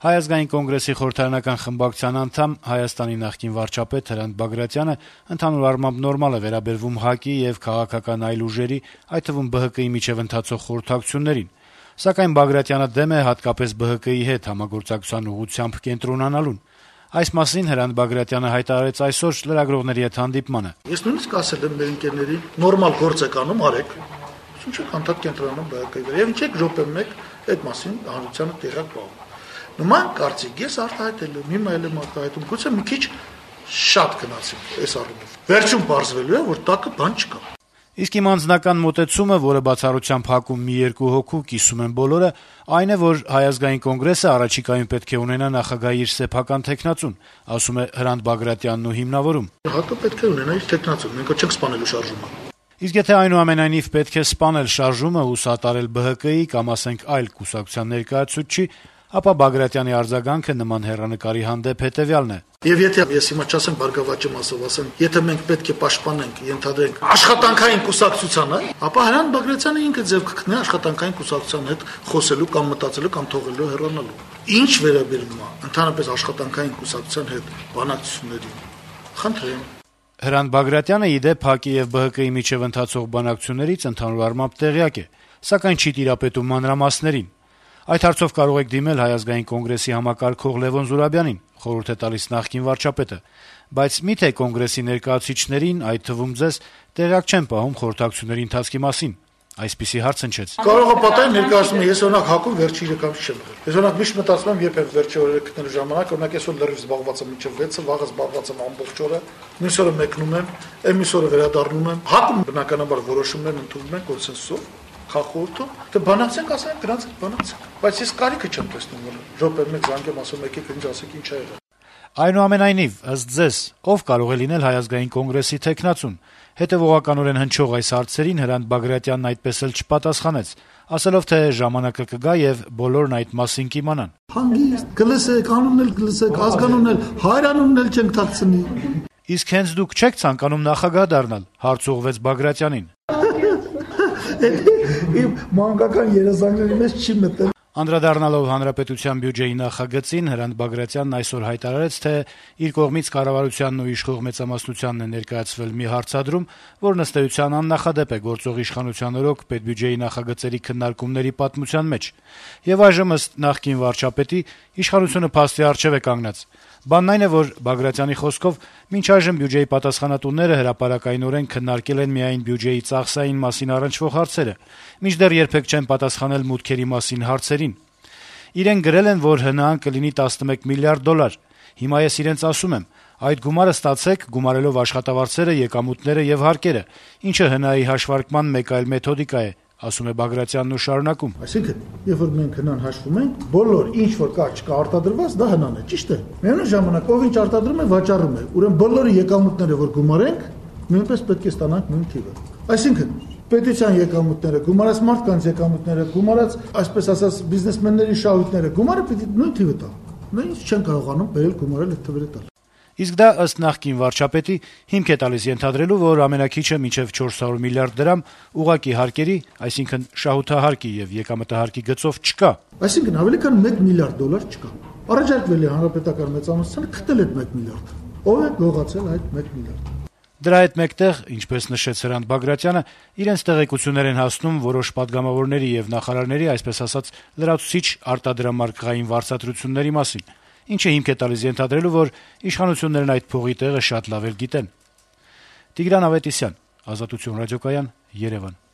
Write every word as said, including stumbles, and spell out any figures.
Հայ ազգային կոնգրեսի խորհրդարանական խմբակցության անդամ Հայաստանի նախկին վարչապետ Հրանտ Բագրատյանը ընդհանուր առմամբ նորմալ է վերաբերվում ՀԱԿ-ի եւ քաղաքական այլ ուժերի, այդ թվում Բ Հ Կ-ի միջեւ ընթացող խորհրդակցություններին, սակայն Բագրատյանը դեմ է հատկապես Բ Հ Կ-ի հետ համագործակցության ուղղությամբ կենտրոնանալուն։ Այս մասին Հրանտ Բագրատյանը հայտարարեց այսօր լրագրողների հետ հանդիպմանը։ Ես նույնիսկ ասել եմ մեր ընկերներին, նորմալ գործ եք անում, արեք։ Ինչ եք անդադ կենտրոնանում Բ Հ Կ-ի վրա։ Եվ ինչ եք րոպե մեկ այդ մասին հանրությանը տեղակ բաղում։ Նման կարծիք ես արտահայտել եմ, հիմա էլ եմ արտահայտում, գուցե մի քիչ շատ գնացինք այս առումով։ Վերջում բարձվելու է, որ տակը բան չկա։ Իսկ իմ անձնական մոտեցումը, որը բացառությամբ ՀԱԿ-ում մի երկու հոգու կիսում են բոլորը, այն է, որ Հայ ազգային կոնգրեսը առաջիկայում պետք է ունենա նախագահի իր սեփական թեկնածուն, ասում է Հրանտ Բագրատյանն ու հիմնավորում։ ՀԱԿ-ը պետք է ունենա իր թեկնածուն, մենք չենք սպանելու շարժումը։ Իսկ եթե այնուամենայնիվ պետք է սպանել շարժումը ու սատարել Բ Հ Կ-ի կամ ասենք այլ կուսակցության ներկայացուցչի, ապա Բագրատյանի արձագանքը նման հեռանկարի հանդեպ հետեւյալն է. Եվ եթե ես հիմա չասեմ բարգավաճեմ ասով, ասեմ, եթե մենք պետք է պաշտպանենք, ենթադրենք աշխատանքային կուսակցությանը, ապա Հրանտ Բագրատյանը ինքը ձև կգտնի աշխատանքային կուսակցության հետ խոսելու կամ մտածելու կամ թողելու հեռանալու։ Ինչ վերաբերում է ընդհանրապես աշխատանքային կուսակցության հետ բանակցություններին, խնդրեմ։ Հրանտ Բագրատյանը ի դեպ ՀԱԿ-ի եւ Բ Հ Կ-ի միջեւ ընթացող բանակցություններից ընդհանուր առմամբ տեղյակ է, սակայն չի տիրապետում մանրամասներին։ Այդ հարցով կարող եք դիմել Հայ ազգային կոնգրեսի համակարգող Լեւոն Զուրաբյանին, խորհուրդ է տալիս նախկին վարչապետը, բայց միթե կոնգրեսի ներկայացուցիչներին, այդ թվում ձեզ, տեղյակ չեն պահում խորհրդակցությունների ընթացքի մասին։ Այսպիսի հարց հնչեց. Կարող է պատահել ներկայացնում ես օրինակ ՀԱԿ-ում վերջի իրական չեմ եղել։ Ես օրինակ միշտ մտածում եմ, երբ եմ վերջի օրերը գտնելու ժամանակ, օրինակ այսօր լրիվ զբաղված եմ մինչև վեցը, վաղը զբաղված եմ ամբողջ օրը, մյուս օրը մեկնում եմ, այն մյուս օրը վերադառնում եմ։ ՀԱԿ-ում բնականաբար որոշումներն ընդունվում են կոնսենսուսով, խախորթում, դե բանակցենք, ասենք, դրանց բանակցենք։ Բայց ես կարիքը չեմ տեսնում, որ րոպե մեկ զանգեմ, ասում եկեք ինձ ասեք ինչ ա եղել։ Այնուամենայնիվ, ըստ ձեզ, ով կարող է լինել Հայ ազգային կոնգրեսի թեկնածուն։ Հետևողականորեն հնչող այս հարցերին Հրանտ Բագրատյանն այդպես էլ չպատասխանեց, ասելով, թե ժամանակը կգա եւ բոլորն այդ մասին կիմանան։ Հանգիստ, կլսեք, անունն էլ կլսեք, ազգանունն էլ, հայրանունն էլ չենք թաքցնի։ Իսկ հենց դուք չեք ցանկանում նախագահ դառնալ, հարց ուղղվեց Բագրատյանին։ Իմ մանկական երազանքների մեջ չի մտել։ Անդրադառնալով Հանրապետության բյուջեի նախագծին, Հրանտ Բագրատյանն այսօր հայտարարեց, թե իր կողմից կառավարությանն ու իշխող մեծամասնությանն է ներկայացվել մի հարցադրում, որն ըստ էության աննախադեպ է գործող իշխանության օրոք պետբյուջեի նախագծերի քննարկումների պատմության մեջ։ Եվ այժմ ըստ նախկին վարչապետի իշխանությունը փաստի առջև է կանգնած։ Բանն այն է, որ Բագրատյանի խոսքով մինչ այժմ բյուջեի պատասխանատուները հրապարակայնորեն քննարկել են միայն բյուջեի ծախսային մասին առնչվող հարցերը, մինչդեռ երբեք չեն պատասխանել մուտքերի մասին հարցերին։ Իրեն գրել են, որ ՀՆԱ-ն կլինի տասնմեկ միլիարդ դոլար։ Հիմա ես իրենց ասում եմ, այդ գումարը ստացեք գումարելով աշխատավարձերը, եկամուտները եւ հարկերը, ինչը ՀՆԱ-ի հաշվարկման մեկ այլ մեթոդիկա է, ասում է Բագրատյանն ու շարունակում. Այսինքն, երբ որ մենք ՀՆԱ-ն հաշվում ենք, բոլոր ինչ որ կա չկա արտադրված, դա ՀՆԱ-ն է, ճիշտ է։ Միևնույն ժամանակ ով ինչ արտադրում է, վաճառում է։ Ուրեմն բոլորի եկամուտները, որ գումարենք, նույնպես պետք է ստանանք նույն թիվը։ Այսինքն, պետության եկամուտները, գումարած մարդկանց եկամուտները, գումարած, այսպես ասած, բիզնեսմենների շահույթները, գումարը պետք է նույն թիվը տա։ Նույնիսկ չեն կարողանում բերել գումարել այդ թվերը տալ։ Իսկ դա ըստ նախկին վարչապետի հիմք է տալիս ենթադրելու, որ ամենաքիչը մինչև չորս հարյուր միլիարդ դրամ ուղղակի հարկերի, այսինքն շահութահարկի եւ եկամտահարկի գծով չկա։ Այսինքն ավելի քան մեկ միլիարդ դոլար չկա։ Առաջարկվել է հանրապետական մեծամասնությանը գտել այդ մեկ միլիարդ։ Ով է գողացել այդ մեկ միլիարդը։ Դրա հետ մեկտեղ, ինչպես նշեց Հրանտ Բագրատյանը, իրենց տեղեկություններ են հասնում որոշ պատգամավորների եւ նախարարների, այսպես ասած, լրացուցիչ արտադրամարկղային վարձատրությունների մասին, ինչը հիմք է տալիս ենթադրելու, որ իշխանություններն այդ փողի տեղը շատ լավ էլ գիտեն։ Տիգրան Ավետիսյան, Ազատություն ռադիոկայան, Երևան։